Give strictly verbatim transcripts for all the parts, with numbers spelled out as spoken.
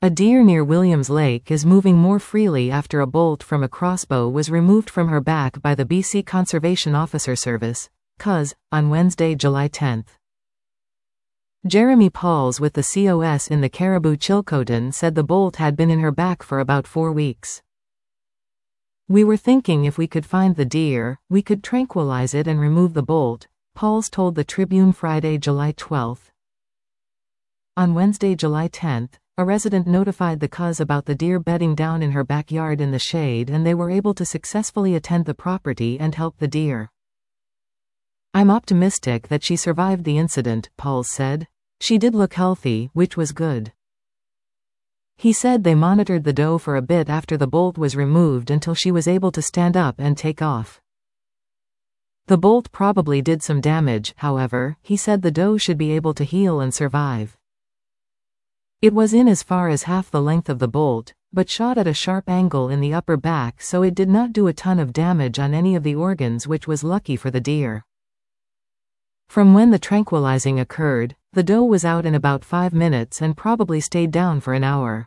A deer near Williams Lake is moving more freely after a bolt from a crossbow was removed from her back by the B C Conservation Officer Service, C O S, on Wednesday, July tenth. Jeremy Pauls with the C O S in the Caribou Chilcotin said the bolt had been in her back for about four weeks. "We were thinking if we could find the deer, we could tranquilize it and remove the bolt," Pauls told the Tribune Friday, July twelfth. On Wednesday, July tenth, a resident notified the C O S about the deer bedding down in her backyard in the shade, and they were able to successfully attend the property and help the deer. "I'm optimistic that she survived the incident," Pauls said. "She did look healthy, which was good." He said they monitored the doe for a bit after the bolt was removed until she was able to stand up and take off. The bolt probably did some damage, however. He said the doe should be able to heal and survive. It was in as far as half the length of the bolt, but shot at a sharp angle in the upper back, so it did not do a ton of damage on any of the organs, which was lucky for the deer. From when the tranquilizing occurred, the doe was out in about five minutes and probably stayed down for an hour.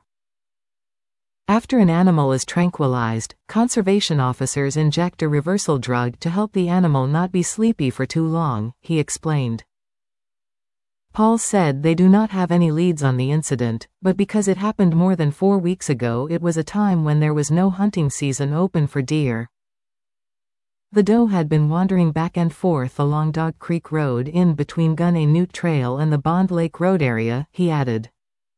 After an animal is tranquilized, conservation officers inject a reversal drug to help the animal not be sleepy for too long, he explained. Pauls said they do not have any leads on the incident, but because it happened more than four weeks ago, it was a time when there was no hunting season open for deer. The doe had been wandering back and forth along Dog Creek Road in between Gunay Newt Trail and the Bond Lake Road area, he added.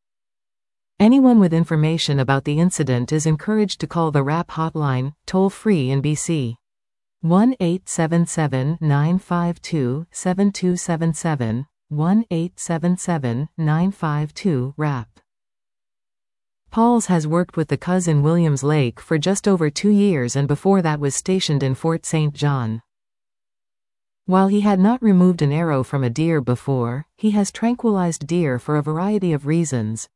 Anyone with information about the incident is encouraged to call the R A P hotline, toll-free in B C. one eight seven seven, nine five two, seven two seven seven, one eight seven seven, nine five two, R A P. Pauls has worked with the C O S in Williams Lake for just over two years and before that was stationed in Fort Saint John. While he had not removed an arrow from a deer before, he has tranquilized deer for a variety of reasons.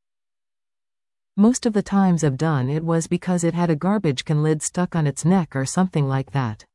Most of the times I've done it was because it had a garbage can lid stuck on its neck or something like that.